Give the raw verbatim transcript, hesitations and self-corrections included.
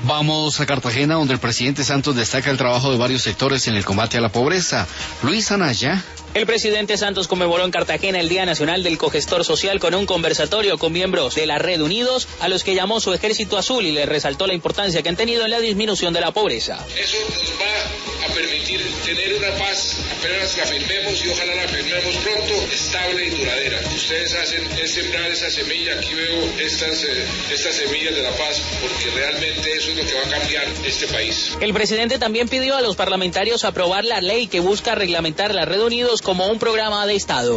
Vamos a Cartagena, donde el presidente Santos destaca el trabajo de varios sectores en el combate a la pobreza. Luis Anaya. El presidente Santos conmemoró en Cartagena el Día Nacional del Cogestor Social con un conversatorio con miembros de la Red Unidos, a los que llamó su Ejército Azul y le resaltó la importancia que han tenido en la disminución de la pobreza. Eso nos va a permitir tener una paz, apenas la firmemos y ojalá la firmemos pronto, estable y duradera. Ustedes hacen es sembrar esa semilla, aquí veo estas, eh, estas semillas de la paz, porque realmente eso es lo que va a cambiar este país. El presidente también pidió a los parlamentarios aprobar la ley que busca reglamentar la Red Unidos como un programa de Estado.